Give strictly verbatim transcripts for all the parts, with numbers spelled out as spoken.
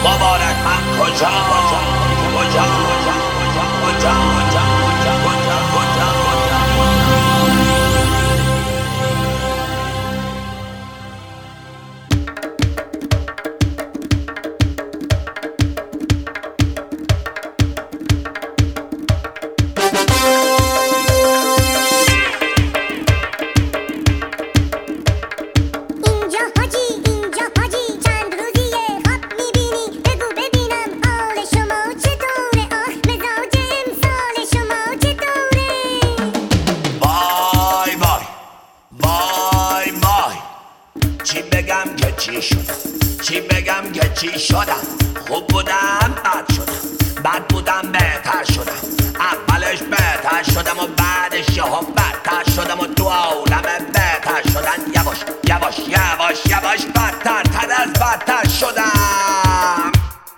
مبارک من کجا کجا کجا کجا کجا کجا چی بگم که چی شدم خوب بودم بد شدم بد بودم بهتر شدم اولش بهتر شدم و بعدش یهو بدتر شدم و تو عالم بهتر شدن یواش یواش یواش یواش بدتر تر از بدتر شدم.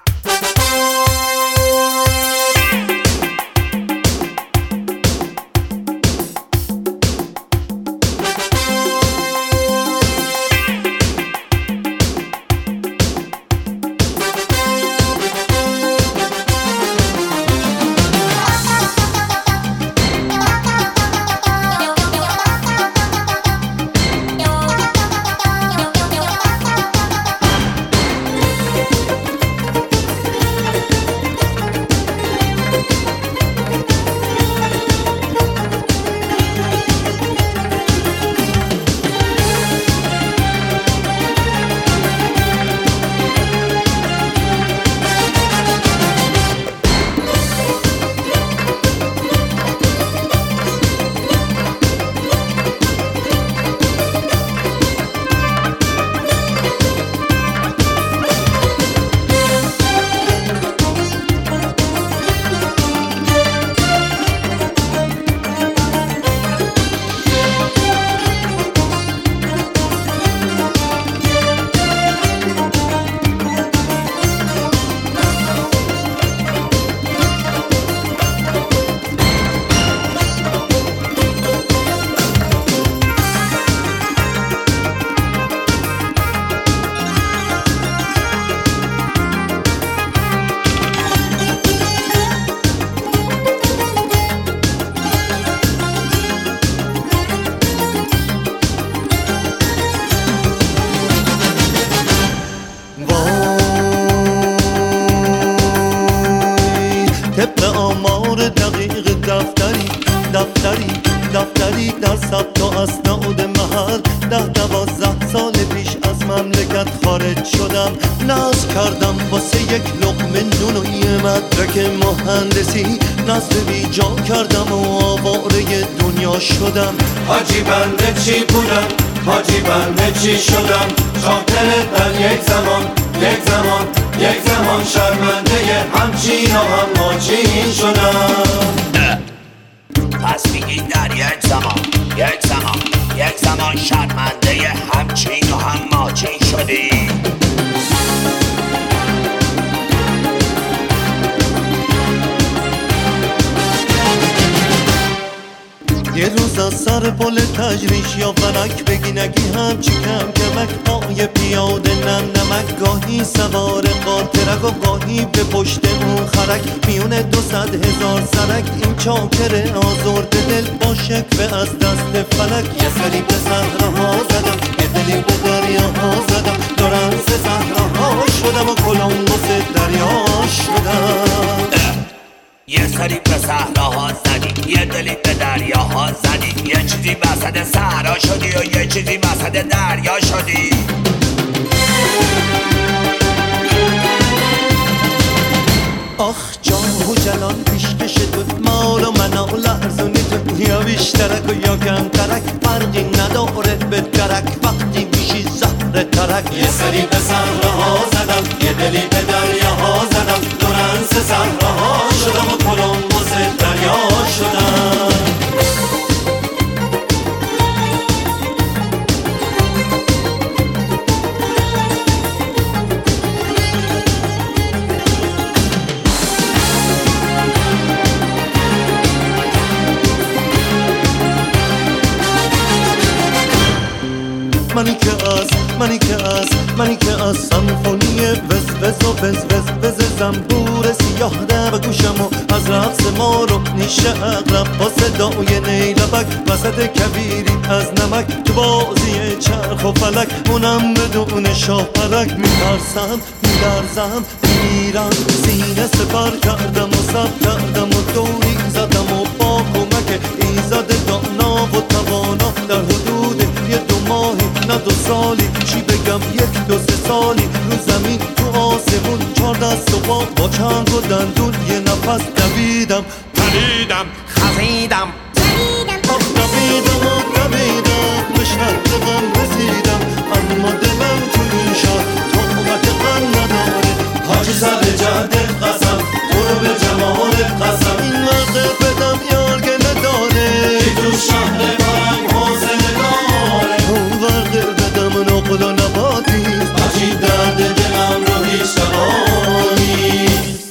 طبق آمار دقیق دفتری دفتری دفتری در ثبت و اسناد محل ده دوازده سال پیش از مملکت خارج شدم. نصب کردم واسه یک لقمه نون و یه مدرک مهندسی، نصب بیجا کردم و آواره دنیا شدم. حاجی بنده چی بودم، حاجی بنده چی شدم، خاطرت در یک زمان یک زمان یک زمان شرمنده همچین و هماچین شدم. پس میگی در یک زمان یک زمان یک زمان شرمنده همچین و هماچین شدی. یه روز از سر پل تجریش یا ونک بگی نگی همچی کم کمک پای پیاده نم نمک، گاهی سوار قاطرک و گاهی به پشت اون خرک، میونه دو صد هزار سرک این چاکر آزرده دل با شکوه از دست فلک. یه سری به صحراها زدم، یه دلی به دریاها زدم، دوران سه صحراها شدم و کلمبوس دریا شدم. یه سری به صحراها زدی، یه دلی به دریاها زدی، یه چیزی وسط صحرا شدی و یه چیزی وسط دریا شدی. آخ جاه و جلال پیشکش تو مال و منال لرزونی تو، یا بیشترک و یا کمترک فرقی نداره به درک وقتی میشی زهر ترک. یه سری به صحراها زدم، یه دلی به دریاها زدم، دورنس صحراها شدم و کلمبوس دریا شدم. منی که از منی که از منی که از سمفونی وز وز و وز وز وز زنبور سیاه ده به گوشم و از رقص ما رو نیشه اقرب با صدای نیلبک وسط کبیری از نمک تو بازی چرخ و فلک اونم بدون شاه پلک میترسم میلرزم میرم سینه سپر کردم و سب کردم و دوری زدم و با کمک ایزاد دانا و توانا در حدود یه دو ماهی نه دو سالی چی بگم یک دو سه سالی رو زمین تو آسمون چار دست و با با چنگ و دندون یه نفس دویدم پریدم خزیدم آخ دویدم و دویدم به شهر غم رسیدم اما دلم تو این شهر طاقت غم نداره حاجی سر جده قسم تو رو به جمال قسم این وقت بدم یار گله داره که تو شهر فرنگ حوصله داره اون وقت بدم نقل و نبات نیست حاجی درد دلم رو هیچ دوا نیست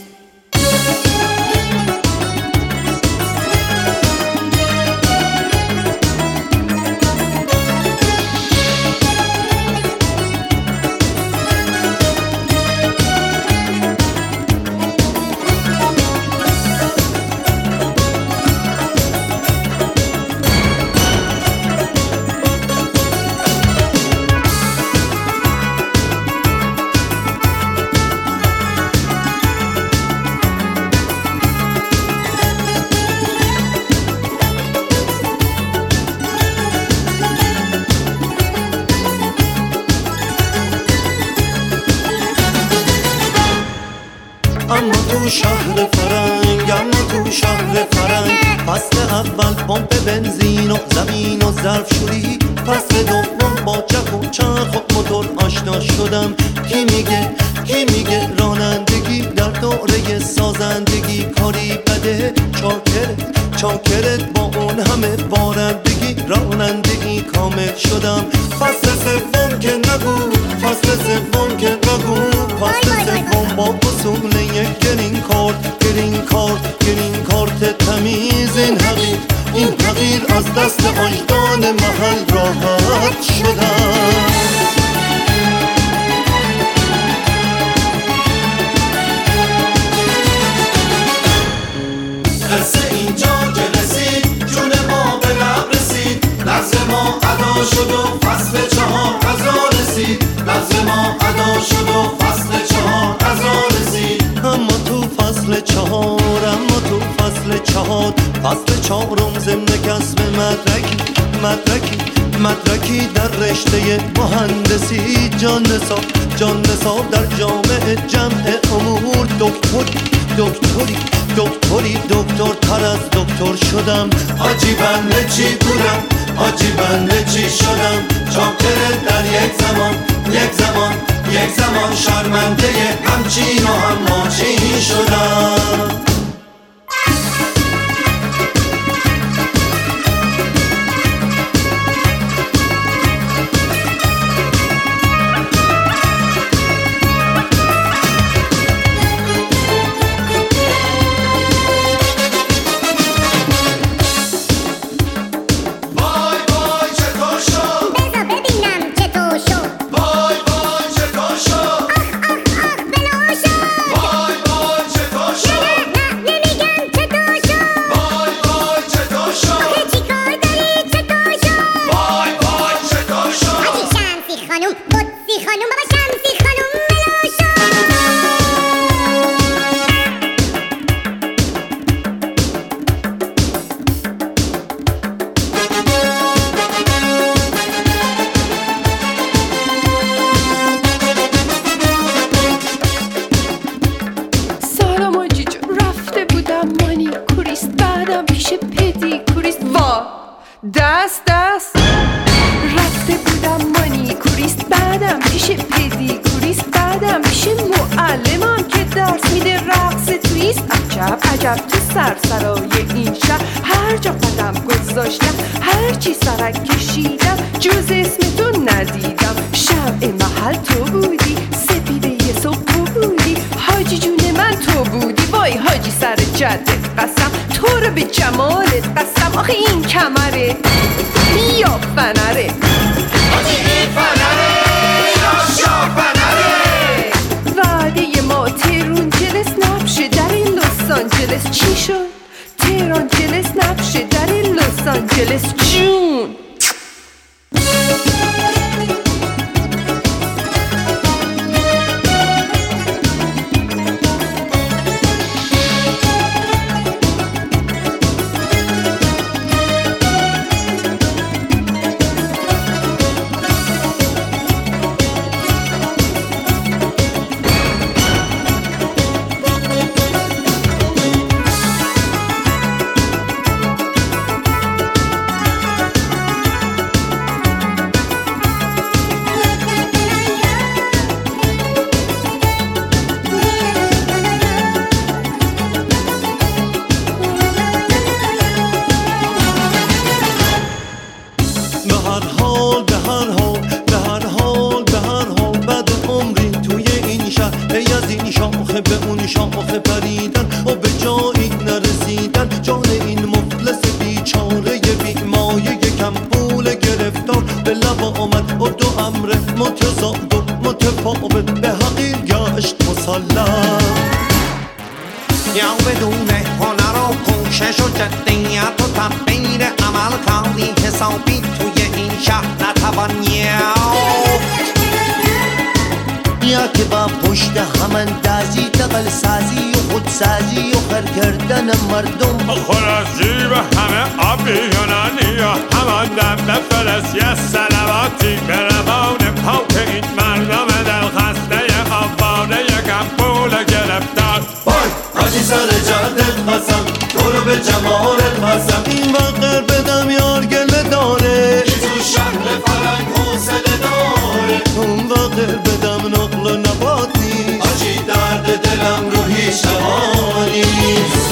اما تو شهر فرنگ اما تو شهر فرنگ فصل اول پمپ بنزین و زمین و ظرف شوری فصل دوم با جک و چرخ و موتور آشنا شدم کی میگه کی میگه رانندگی در دوره سازندگی کاری بده چاکرت چاکرت با اون همه بارندگی رانندگی کامل شدم فصل سوم که نگو فصل سوم که نگو فصل سوم با وصول یک گرین کارت گرین کارت گرین کارت تمیز این حقیر این حقیر از دست آجدان محل راحت شدم قصه اینجا که رسید جون ما به لب رسید لحظه ما ادا شد و فصل چهار قضا رسید لحظه ما ادا شد و فصل چهار قضا رسید اما تو فصل چهار اما تو فصل چهار فصل چهارم ضمن کسب مدرکی مدرکی مدرکی در رشته مهندسی جان نصاب جان نصاب در جامعه جمع امور دکتری دکتری دکتری دکتر تر از دکتر شدم حاجی بنده چی بودم حاجی بنده چی شدم چاکر در یک زمان یک زمان یک زمان شرمنده همچین و هماچین شدم دست دست رفته بودم مانیکوریست بعدم پیش پدیکوریست بعدم پیش معلمم که درس میده رقص تویست عجب عجب تو سرسرای این شهر هر جا قدم گذاشتم هر چی سرک کشیدم جز اسم تو ندیدم شمع محل تو بودی سپیده صبح تو بودی حاجی جون من تو بودی وای حاجی سر جدت قسم تو رو به جمالت قسم آخه این کمره یا فنره حاجی این آنجلس جون. به اون شاخه پریدن و به جایی نرسیدن، جان این مفلس بیچاره بیمایه کم پول گرفتار به لب آمد و دو امر متضاد و متفاوت به حقیر گشت مسلم. یا بدون هنر و کوشش و جدیت و تبعیر عمل کاری حسابی توی این شهر نتوان یافت. یا که با پشت هماندازی دقل سازی و خودسازی و خر کردن مردم خورشی به همه آبی یونانی و همان دم به فلسیه سلواتی به روان پاک این مردم دلخسته آواره یکم پول گرفتار. وای حاجی سر جدت قسم تو رو به جمالت قسم، این وقت بدم یار گله داره تو شهر فرنگ حوصله داره، اون وقت بدم نقل و نباتی حاجی درد دلم رو هیچ دوا نیست.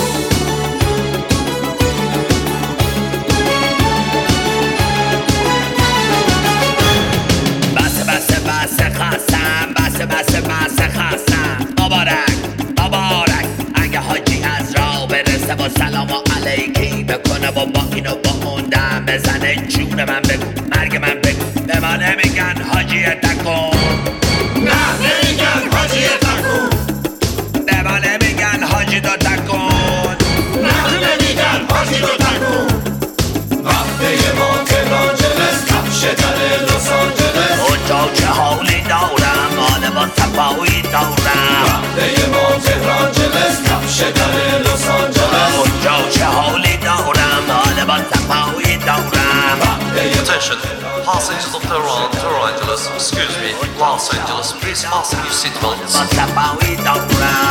بسه بسه بسه خستم، بسه بسه بسه خستم. مبارک مبارک اگه حاجی از راه برسه با سلام و علیکی بکنه و با اینو با اون دم بزنه. جون من بگو مرگ من بگو، به ما نمیگن حاجی تکون، نه نمیگن حاجی تکون، به ما نمیگن حاجی دو تکون، نه نمیگن حاجی دو تکون. وقته ما تهران جلس کفش در لس آنجلس، اونجا چه حالی دارم حال با صفایی دارم. وقته ما تهران جلس کفش در لس آنجلس، اونجا چه حالی دارم حال با صفایی دارم. Attention, passengers of Tehran to Los Angeles. Excuse me, Los Angeles, please fasten your seatbelts. با صفایی دارم.